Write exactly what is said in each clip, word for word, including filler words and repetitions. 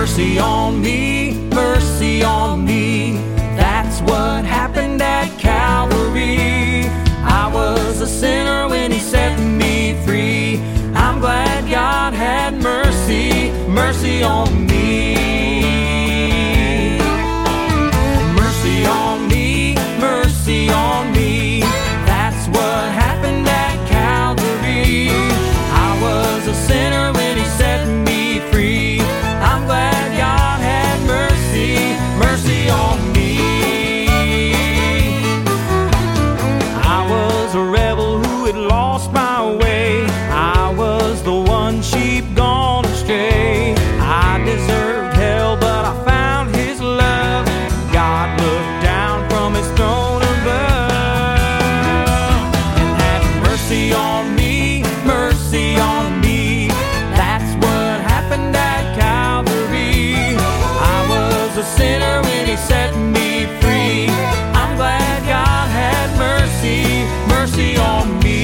Mercy on me, mercy on me. That's what happened at Calvary. I was a sinner when He set me free. I'm glad God had mercy, mercy on me. Mercy on me, mercy on me. That's what happened at Calvary. I was a sinner when He set me free. I'm glad God had mercy, mercy on me. I was a rebel who had lost my way. I was the one sheep gone astray. I deserved hell, but I found His love. God looked down from His throne above and had mercy on me, mercy on me. That's what happened at Calvary. I was a sinner when He set me free. I'm glad God had mercy, mercy on me.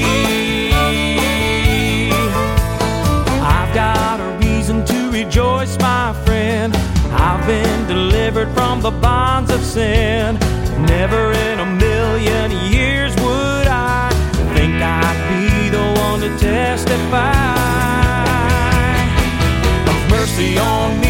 I've got a reason to rejoice, my friend. I've been delivered from the bonds of sin. Never in a million years would I think I'd be the one to testify of mercy on me.